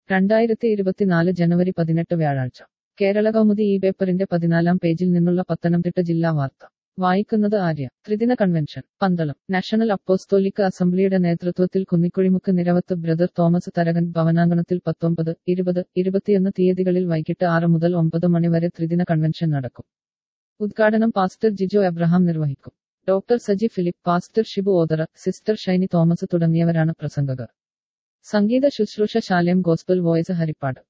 2024 ജനുവരി 18 വ്യാഴാഴ്ച കേരള കൗമുദി ഈ പേപ്പറിന്റെ 14-ാം പേജിൽ നിന്നുള്ള പത്തനംതിട്ട ജില്ലാ വാർത്ത വായിക്കുന്നത് ആര്യ. ത്രിദിന കൺവെൻഷൻ പന്തളം. നാഷണൽ അപ്പോസ്തോലിക് അസംബ്ലിയുടെ നേതൃത്വത്തിൽ കുന്നിക്കുഴിമുക്ക് നിരവത്ത് ബ്രദർ തോമസ് തരകൻ ഭവനാങ്കണത്തിൽ 19, 20, 21 തീയതികളിൽ വൈകിട്ട് 6 മുതൽ 9 മണി വരെ ത്രിദിന കൺവെൻഷൻ നടക്കും. ഉദ്ഘാടനം പാസ്റ്റർ ജിജോ എബ്രഹാം നിർവഹിക്കും. Doctor Saji Philip, pastor Shibu Othara, sister Shiny Thomas തുടങ്ങിയവരാണ് പ്രസംഗകർ. സംഗീത ശുശ്രൂഷ ശാലേം ഗോസ്ബൽ വോയ്സ് ഹരിപ്പാട്.